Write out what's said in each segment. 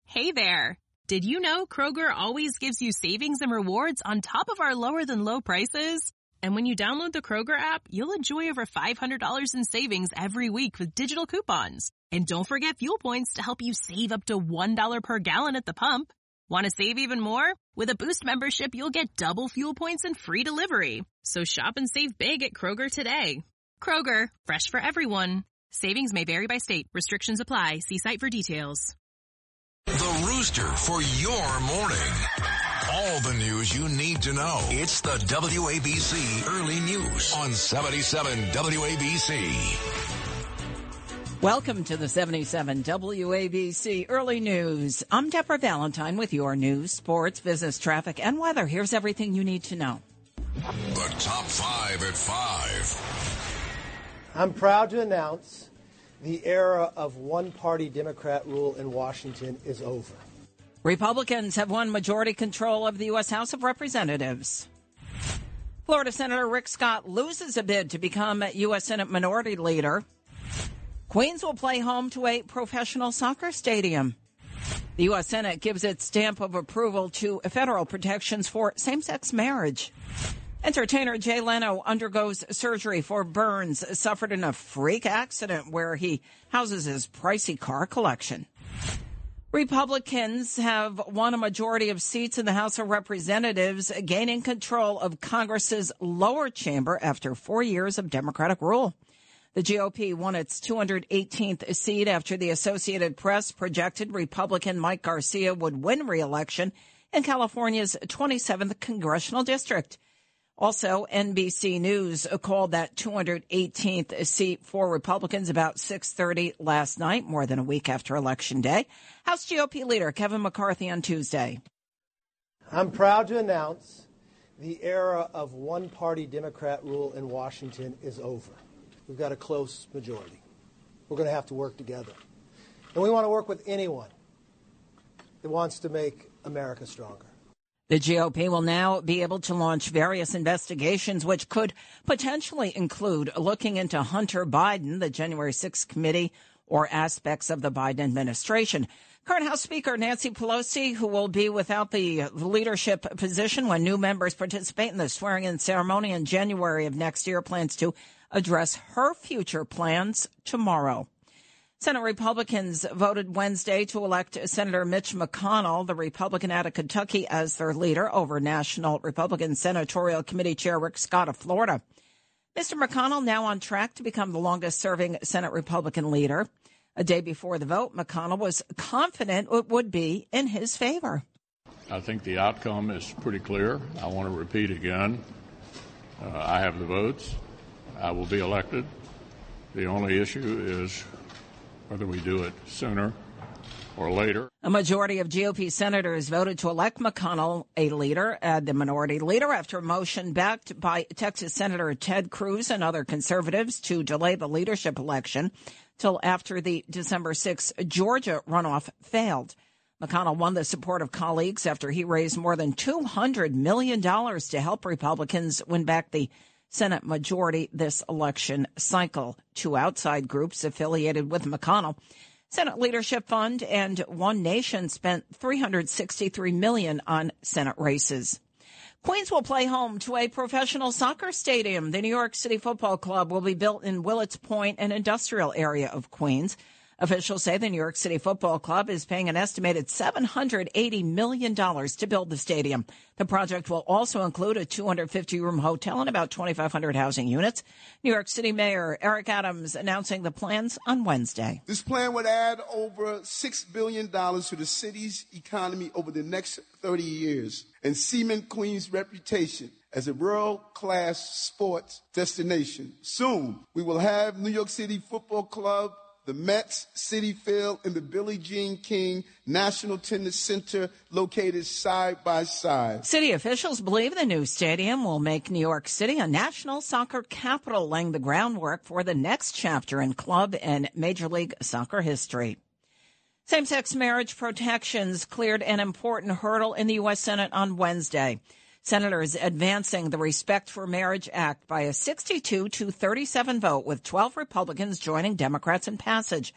Hey there! Did you know Kroger always gives you savings and rewards on top of our lower-than-low prices? And when you download the Kroger app, you'll enjoy over $500 in savings every week with digital coupons. And don't forget fuel points to help you save up to $1 per gallon at the pump. Want to save even more? With a Boost membership, you'll get double fuel points and free delivery. So shop and save big at Kroger today. Kroger, fresh for everyone. Savings may vary by state. Restrictions apply. See site for details. The Rooster for your morning. All the news you need to know. It's the WABC Early News on 77 WABC. Welcome to the 77 WABC Early News. I'm Deborah Valentine with your news, sports, business, traffic, and weather. Here's everything you need to know. The top 5 at 5. I'm proud to announce the era of one-party Democrat rule in Washington is over. Republicans have won majority control of the U.S. House of Representatives. Florida Senator Rick Scott loses a bid to become U.S. Senate Minority Leader. Queens will play home to a professional soccer stadium. The U.S. Senate gives its stamp of approval to federal protections for same-sex marriage. Entertainer Jay Leno undergoes surgery for burns suffered in a freak accident where he houses his pricey car collection. Republicans have won a majority of seats in the House of Representatives, gaining control of Congress's lower chamber after 4 years of Democratic rule. The GOP won its 218th seat after the Associated Press projected Republican Mike Garcia would win re-election in California's 27th congressional district. Also, NBC News called that 218th seat for Republicans about 6:30 last night, more than a week after Election Day. House GOP leader Kevin McCarthy on Tuesday. I'm proud to announce the era of one-party Democrat rule in Washington is over. We've got a close majority. We're going to have to work together. And we want to work with anyone that wants to make America stronger. The GOP will now be able to launch various investigations, which could potentially include looking into Hunter Biden, the January 6th committee, or aspects of the Biden administration. Current House Speaker Nancy Pelosi, who will be without the leadership position when new members participate in the swearing-in ceremony in January of next year, plans to address her future plans tomorrow. Senate Republicans voted Wednesday to elect Senator Mitch McConnell, the Republican out of Kentucky, as their leader over National Republican Senatorial Committee Chair Rick Scott of Florida. Mr. McConnell now on track to become the longest-serving Senate Republican leader. A day before the vote, McConnell was confident it would be in his favor. I think the outcome is pretty clear. I want to repeat again. I have the votes. I will be elected. The only issue is whether we do it sooner or later. A majority of GOP senators voted to elect McConnell the minority leader, after a motion backed by Texas Senator Ted Cruz and other conservatives to delay the leadership election till after the December 6th Georgia runoff failed. McConnell won the support of colleagues after he raised more than $200 million to help Republicans win back the Senate majority this election cycle. Two outside groups affiliated with McConnell, Senate Leadership Fund and One Nation, spent $363 million on Senate races. Queens will play home to a professional soccer stadium. The New York City Football Club will be built in Willets Point, an industrial area of Queens. Officials say the New York City Football Club is paying an estimated $780 million to build the stadium. The project will also include a 250-room hotel and about 2,500 housing units. New York City Mayor Eric Adams announcing the plans on Wednesday. This plan would add over $6 billion to the city's economy over the next 30 years and cement Queens' reputation as a world-class sports destination. Soon, we will have New York City Football Club, the Mets, Citi Field, and the Billie Jean King National Tennis Center located side by side. City officials believe the new stadium will make New York City a national soccer capital, laying the groundwork for the next chapter in club and Major League Soccer history. Same-sex marriage protections cleared an important hurdle in the U.S. Senate on Wednesday. Senators advancing the Respect for Marriage Act by a 62-37 vote, with 12 Republicans joining Democrats in passage.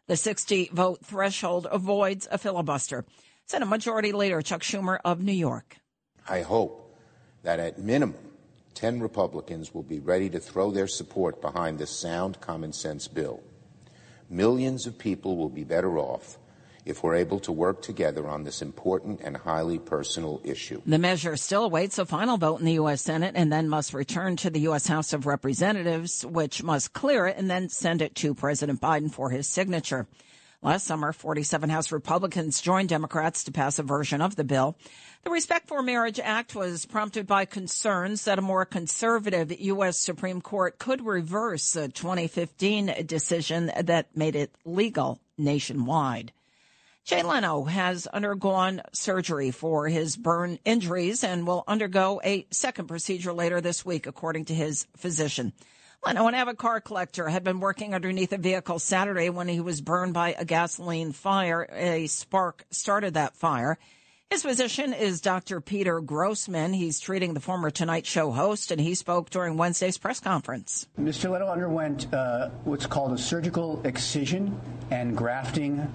The 60-vote threshold avoids a filibuster. Senate Majority Leader Chuck Schumer of New York. I hope that at minimum, 10 Republicans will be ready to throw their support behind this sound common sense bill. Millions of people will be better off if we're able to work together on this important and highly personal issue. The measure still awaits a final vote in the U.S. Senate and then must return to the U.S. House of Representatives, which must clear it and then send it to President Biden for his signature. Last summer, 47 House Republicans joined Democrats to pass a version of the bill. The Respect for Marriage Act was prompted by concerns that a more conservative U.S. Supreme Court could reverse a 2015 decision that made it legal nationwide. Jay Leno has undergone surgery for his burn injuries and will undergo a second procedure later this week, according to his physician. Leno, an avid car collector, had been working underneath a vehicle Saturday when he was burned by a gasoline fire. A spark started that fire. His physician is Dr. Peter Grossman. He's treating the former Tonight Show host, and he spoke during Wednesday's press conference. Mr. Leno underwent what's called a surgical excision and grafting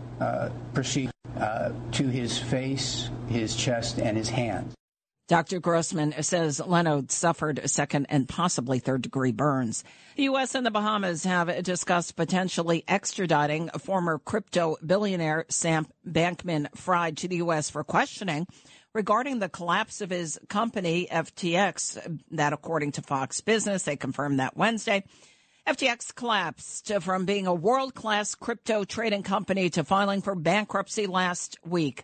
procedure to his face, his chest, and his hands. Dr. Grossman says Leno suffered second and possibly third-degree burns. The U.S. and the Bahamas have discussed potentially extraditing former crypto billionaire Sam Bankman-Fried to the U.S. for questioning regarding the collapse of his company, FTX. That, according to Fox Business, they confirmed that Wednesday. FTX collapsed from being a world-class crypto trading company to filing for bankruptcy last week.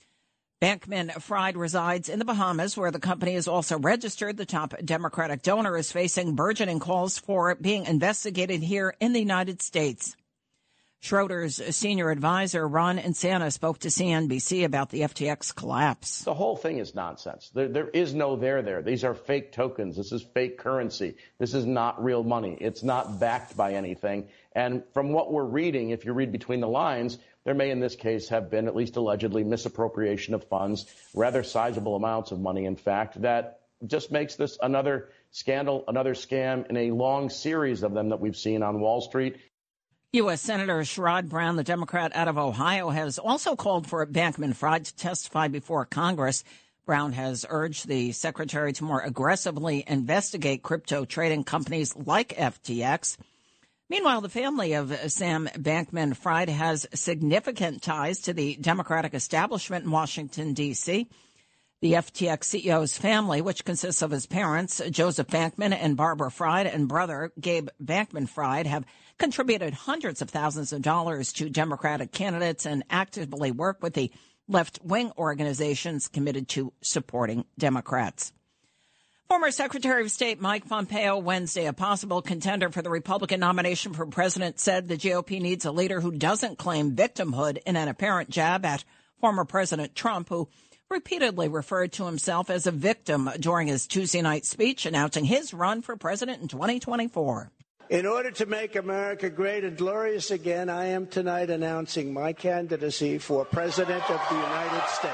Bankman-Fried resides in the Bahamas, where the company is also registered. The top Democratic donor is facing burgeoning calls for being investigated here in the United States. Schroeder's senior advisor, Ron Insana, spoke to CNBC about the FTX collapse. The whole thing is nonsense. There is no there. These are fake tokens. This is fake currency. This is not real money. It's not backed by anything. And from what we're reading, if you read between the lines, there may in this case have been at least allegedly misappropriation of funds, rather sizable amounts of money, in fact, that just makes this another scandal, another scam in a long series of them that we've seen on Wall Street. U.S. Senator Sherrod Brown, the Democrat out of Ohio, has also called for Bankman-Fried to testify before Congress. Brown has urged the secretary to more aggressively investigate crypto trading companies like FTX. Meanwhile, the family of Sam Bankman-Fried has significant ties to the Democratic establishment in Washington, D.C. The FTX CEO's family, which consists of his parents, Joseph Bankman and Barbara Fried, and brother, Gabe Bankman-Fried, have contributed hundreds of thousands of dollars to Democratic candidates and actively work with the left-wing organizations committed to supporting Democrats. Former Secretary of State Mike Pompeo Wednesday, a possible contender for the Republican nomination for president, said the GOP needs a leader who doesn't claim victimhood in an apparent jab at former President Trump, who repeatedly referred to himself as a victim during his Tuesday night speech announcing his run for president in 2024. In order to make America great and glorious again, I am tonight announcing my candidacy for President of the United States.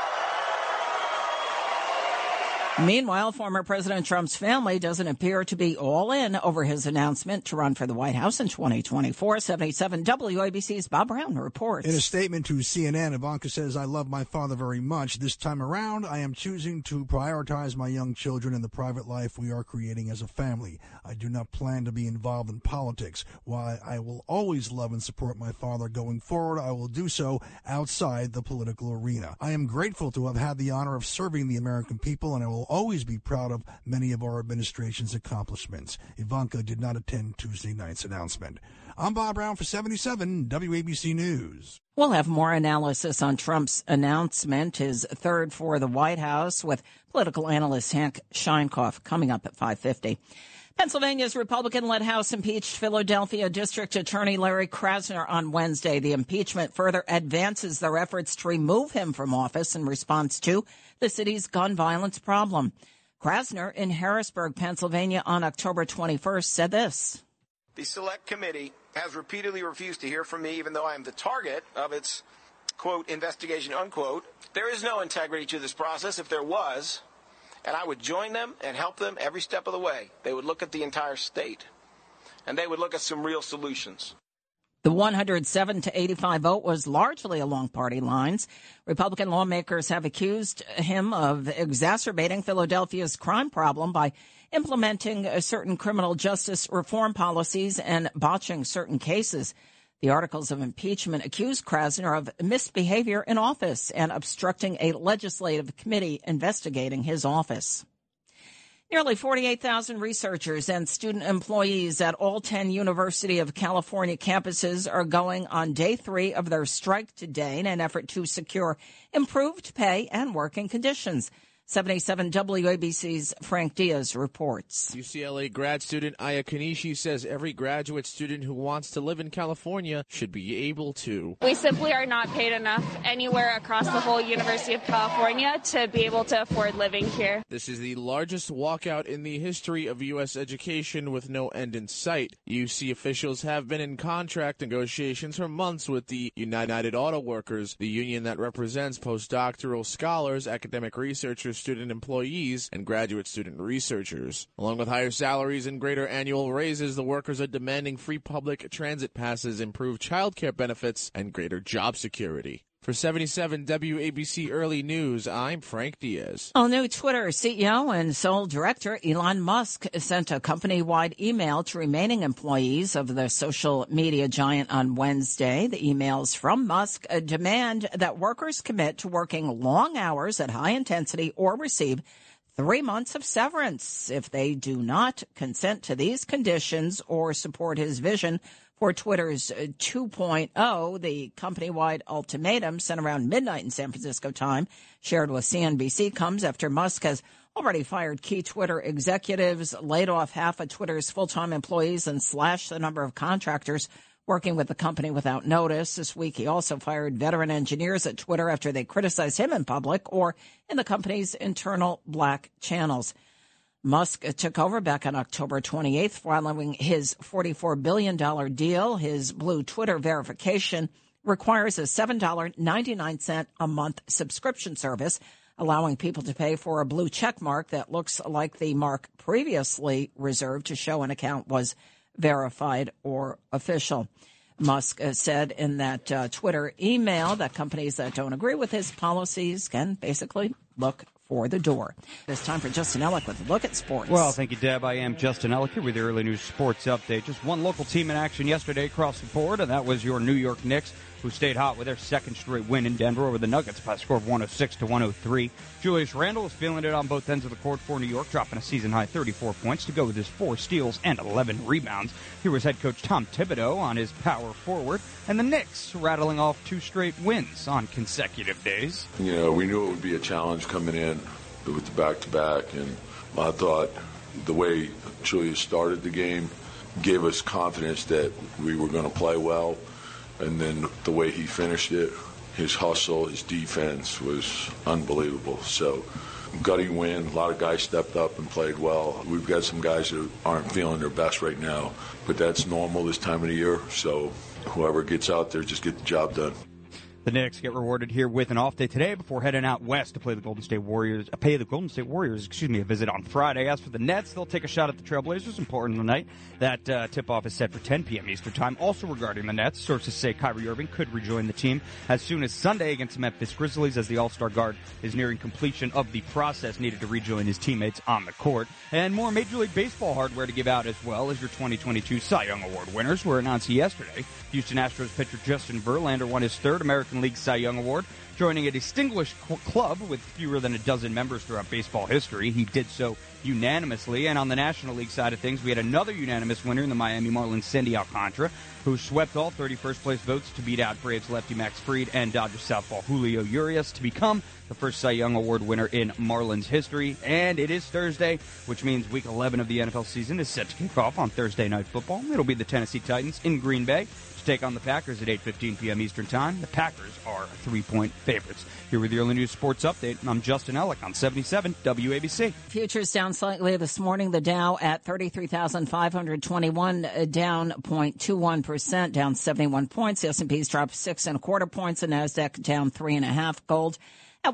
Meanwhile, former President Trump's family doesn't appear to be all in over his announcement to run for the White House in 2024. 77 WABC's Bob Brown reports. In a statement to CNN, Ivanka says, "I love my father very much. This time around, I am choosing to prioritize my young children and the private life we are creating as a family. I do not plan to be involved in politics. While I will always love and support my father going forward, I will do so outside the political arena. I am grateful to have had the honor of serving the American people, and I will always be proud of many of our administration's accomplishments." Ivanka did not attend Tuesday night's announcement. I'm Bob Brown for 77 WABC News. We'll have more analysis on Trump's announcement, his third for the White House, with political analyst Hank Scheinkoff coming up at 5:50. Pennsylvania's Republican-led House impeached Philadelphia District Attorney Larry Krasner on Wednesday. The impeachment further advances their efforts to remove him from office in response to the city's gun violence problem. Krasner in Harrisburg, Pennsylvania on October 21st said this. The Select Committee has repeatedly refused to hear from me, even though I am the target of its, quote, investigation, unquote. There is no integrity to this process. If there was, and I would join them and help them every step of the way, they would look at the entire state, and they would look at some real solutions. The 107 to 85 vote was largely along party lines. Republican lawmakers have accused him of exacerbating Philadelphia's crime problem by implementing certain criminal justice reform policies and botching certain cases. The articles of impeachment accuse Krasner of misbehavior in office and obstructing a legislative committee investigating his office. Nearly 48,000 researchers and student employees at all 10 University of California campuses are going on day 3 of their strike today in an effort to secure improved pay and working conditions. 77 WABC's Frank Diaz reports. UCLA grad student Aya Kanishi says every graduate student who wants to live in California should be able to. We simply are not paid enough anywhere across the whole University of California to be able to afford living here. This is the largest walkout in the history of U.S. education with no end in sight. UC officials have been in contract negotiations for months with the United Auto Workers, the union that represents postdoctoral scholars, academic researchers, student employees, and graduate student researchers. Along with higher salaries and greater annual raises, the workers are demanding free public transit passes, improved child care benefits, and greater job security. For 77 WABC Early News, I'm Frank Diaz. New Twitter CEO and sole director Elon Musk sent a company-wide email to remaining employees of the social media giant on Wednesday. The emails from Musk demand that workers commit to working long hours at high intensity or receive 3 months of severance. If they do not consent to these conditions or support his vision for Twitter's 2.0, the company-wide ultimatum sent around midnight in San Francisco time, shared with CNBC, comes after Musk has already fired key Twitter executives, laid off half of Twitter's full-time employees, and slashed the number of contractors working with the company without notice. This week, he also fired veteran engineers at Twitter after they criticized him in public or in the company's internal Black channels. Musk took over back on October 28th following his $44 billion deal. His Blue Twitter verification requires a $7.99 a month subscription service, allowing people to pay for a blue check mark that looks like the mark previously reserved to show an account was verified or official. Musk said in that Twitter email that companies that don't agree with his policies can basically look for the door. It's time for Justin Ellick with a look at sports. Well, thank you, Deb. I am Justin Ellick here with the Early News Sports Update. Just one local team in action yesterday across the board, and that was your New York Knicks, who stayed hot with their second straight win in Denver over the Nuggets by a score of 106-103. Julius Randle was feeling it on both ends of the court for New York, dropping a season-high 34 points to go with his 4 steals and 11 rebounds. Here was head coach Tom Thibodeau on his power forward, and the Knicks rattling off 2 straight wins on consecutive days. You know, we knew it would be a challenge coming in with the back-to-back, and I thought the way Julius started the game gave us confidence that we were going to play well. And then the way he finished it, his hustle, his defense was unbelievable. So, gutty win. A lot of guys stepped up and played well. We've got some guys that aren't feeling their best right now, but that's normal this time of the year. So, whoever gets out there, just get the job done. The Knicks get rewarded here with an off day today before heading out west to pay the Golden State Warriors a visit on Friday. As for the Nets, they'll take a shot at the Trailblazers in Portland tonight. That tip-off is set for 10 p.m. Eastern Time. Also regarding the Nets, sources say Kyrie Irving could rejoin the team as soon as Sunday against the Memphis Grizzlies, as the All-Star guard is nearing completion of the process needed to rejoin his teammates on the court. And more Major League Baseball hardware to give out as well as your 2022 Cy Young Award winners were announced yesterday. Houston Astros pitcher Justin Verlander won his 3rd American League Cy Young Award, joining a distinguished club with fewer than a dozen members throughout baseball history. He did so unanimously. And on the National League side of things, we had another unanimous winner in the Miami Marlins, Sandy Alcantara, who swept all 31st place votes to beat out Braves lefty Max Fried and Dodgers southpaw Julio Urias to become the first Cy Young Award winner in Marlins history. And it is Thursday, which means Week 11 of the NFL season is set to kick off on Thursday Night Football. It'll be the Tennessee Titans in Green Bay to take on the Packers at 8:15 p.m. Eastern Time. The Packers are 3-point favorites. Here with the Early News Sports Update, I'm Justin Ellick on 77 WABC. Futures down slightly this morning. The Dow at 33,521, down 0.21%, down 71 points. The S&P's dropped 6.25 points. The Nasdaq down 3.5. Gold at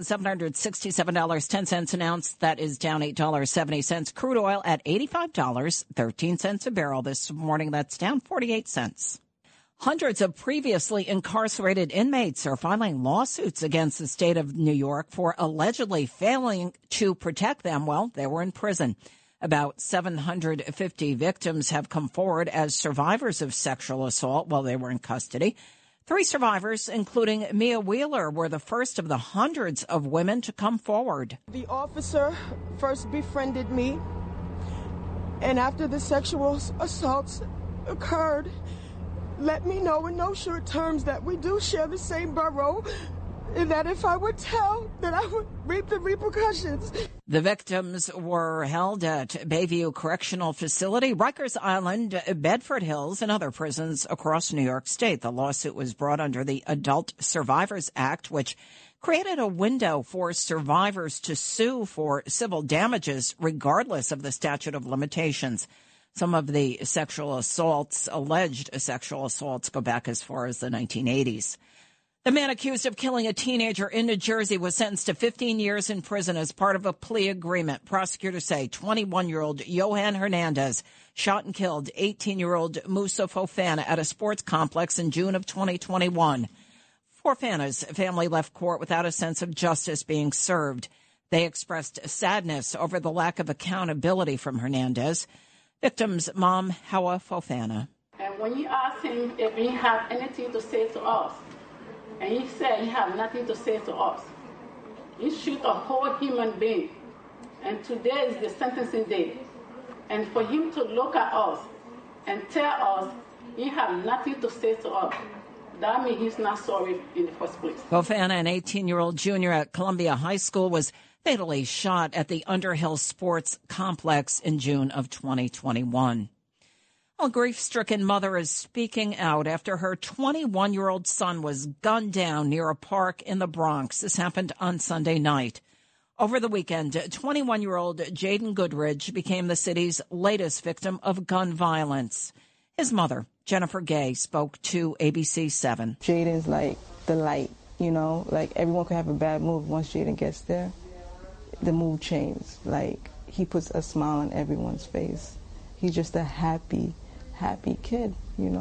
$1,767.10 an ounce. That is down $8.70. Crude oil at $85.13 a barrel this morning. That's down 48 cents. Hundreds of previously incarcerated inmates are filing lawsuits against the state of New York for allegedly failing to protect them while they were in prison. About 750 victims have come forward as survivors of sexual assault while they were in custody. 3 survivors, including Mia Wheeler, were the first of the hundreds of women to come forward. The officer first befriended me, and after the sexual assaults occurred, let me know in no short terms that we do share the same borough, and that if I would tell, that I would reap the repercussions. The victims were held at Bayview Correctional Facility, Rikers Island, Bedford Hills, and other prisons across New York State. The lawsuit was brought under the Adult Survivors Act, which created a window for survivors to sue for civil damages regardless of the statute of limitations. Some of the alleged sexual assaults, go back as far as the 1980s. The man accused of killing a teenager in New Jersey was sentenced to 15 years in prison as part of a plea agreement. Prosecutors say 21-year-old Johan Hernandez shot and killed 18-year-old Musa Fofana at a sports complex in June of 2021. Fofana's family left court without a sense of justice being served. They expressed sadness over the lack of accountability from Hernandez. Victim's mom, Hawa Fofana. And when you ask him if he have anything to say to us, and he said he have nothing to say to us, he shoot a whole human being. And today is the sentencing day. And for him to look at us and tell us he have nothing to say to us, that means he's not sorry in the first place. Fofana, an 18-year-old junior at Columbia High School, was fatally shot at the Underhill Sports Complex in June of 2021. A grief-stricken mother is speaking out after her 21-year-old son was gunned down near a park in the Bronx. This happened on Sunday night. Over the weekend, 21-year-old Jaden Goodridge became the city's latest victim of gun violence. His mother, Jennifer Gay, spoke to ABC 7. Jaden's like the light, like everyone could have a bad mood. Once Jaden gets there, the mood changes. Like, he puts a smile on everyone's face. He's just a happy kid,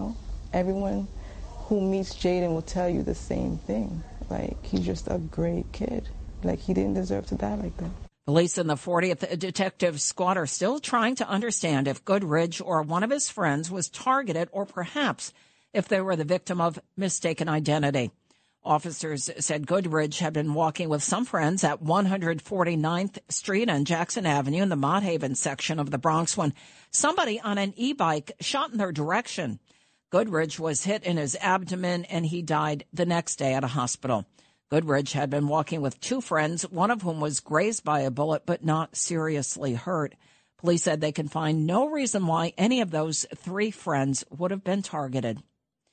Everyone who meets Jaden will tell you the same thing. Like, he's just a great kid. Like, he didn't deserve to die like that. Police in the 40th Detective Squad are still trying to understand if Goodridge or one of his friends was targeted, or perhaps if they were the victim of mistaken identity. Officers said Goodridge had been walking with some friends at 149th Street and Jackson Avenue in the Mott Haven section of the Bronx when somebody on an e-bike shot in their direction. Goodridge was hit in his abdomen and he died the next day at a hospital. Goodridge had been walking with 2 friends, one of whom was grazed by a bullet but not seriously hurt. Police said they can find no reason why any of those 3 friends would have been targeted.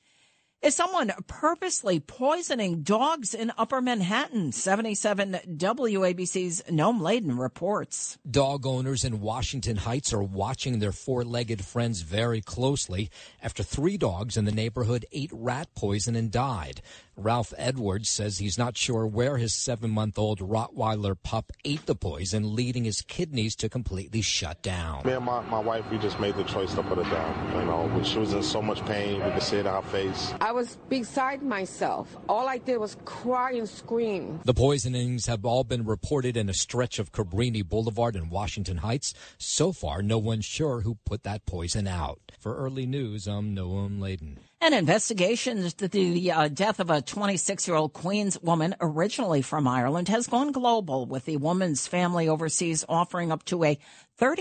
Is someone purposely poisoning dogs in Upper Manhattan? 77 WABC's Noam Laden reports. Dog owners in Washington Heights are watching their 4-legged friends very closely after 3 dogs in the neighborhood ate rat poison and died. Ralph Edwards says he's not sure where his 7-month-old Rottweiler pup ate the poison, leading his kidneys to completely shut down. Me and my wife, we just made the choice to put it down. When she was in so much pain, we could see it in her face. I was beside myself. All I did was cry and scream. The poisonings have all been reported in a stretch of Cabrini Boulevard in Washington Heights. So far, no one's sure who put that poison out. For Early News, I'm Noam Laden. An investigation into the death of a 26-year-old Queens woman originally from Ireland has gone global, with the woman's family overseas offering up to a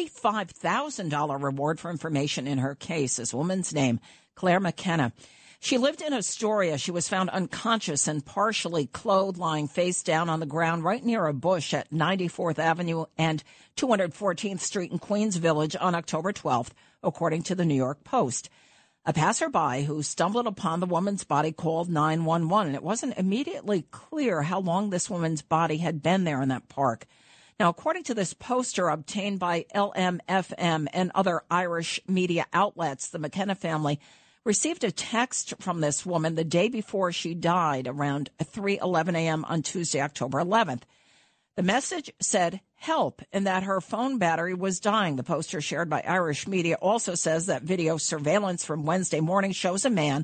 $35,000 reward for information in her case. This woman's name, Claire McKenna. She lived in Astoria. She was found unconscious and partially clothed, lying face down on the ground right near a bush at 94th Avenue and 214th Street in Queens Village on October 12th, according to the New York Post. A passerby who stumbled upon the woman's body called 911, and it wasn't immediately clear how long this woman's body had been there in that park. Now, according to this poster obtained by LMFM and other Irish media outlets, the McKenna family received a text from this woman the day before she died around 3:11 a.m. on Tuesday, October 11th. The message said help and that her phone battery was dying. The poster shared by Irish media also says that video surveillance from Wednesday morning shows a man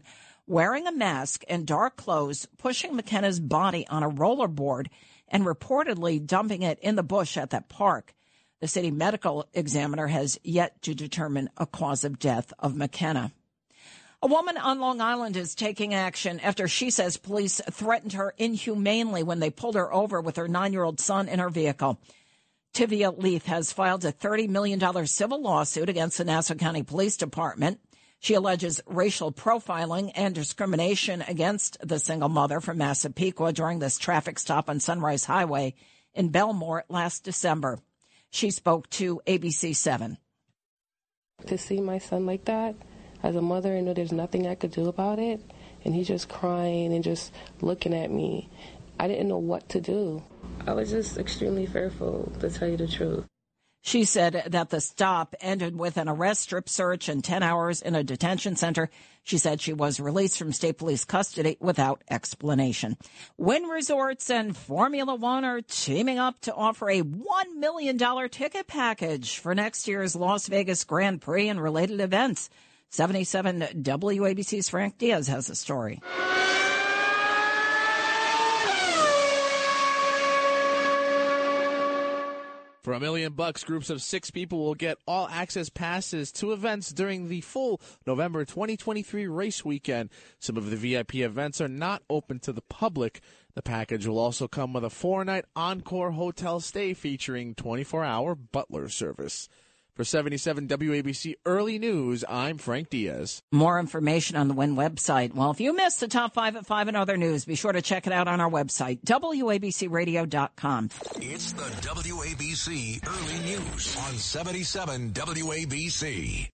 wearing a mask and dark clothes, pushing McKenna's body on a rollerboard and reportedly dumping it in the bush at that park. The city medical examiner has yet to determine a cause of death of McKenna. A woman on Long Island is taking action after she says police threatened her inhumanely when they pulled her over with her 9-year-old son in her vehicle. Tivia Leith has filed a $30 million civil lawsuit against the Nassau County Police Department. She alleges racial profiling and discrimination against the single mother from Massapequa during this traffic stop on Sunrise Highway in Belmore last December. She spoke to ABC 7. To see my son like that, as a mother, I know there's nothing I could do about it, and he's just crying and just looking at me. I didn't know what to do. I was just extremely fearful, to tell you the truth. She said that the stop ended with an arrest, strip search, and 10 hours in a detention center. She said she was released from state police custody without explanation. Wynn Resorts and Formula One are teaming up to offer a $1 million ticket package for next year's Las Vegas Grand Prix and related events. 77 WABC's Frank Diaz has a story. For $1 million, groups of 6 people will get all-access passes to events during the full November 2023 race weekend. Some of the VIP events are not open to the public. The package will also come with a 4-night Encore hotel stay featuring 24-hour butler service. For 77 WABC Early News, I'm Frank Diaz. More information on the Wynn website. Well, if you missed the top 5 at 5 and other news, be sure to check it out on our website, WABCRadio.com. It's the WABC Early News on 77 WABC.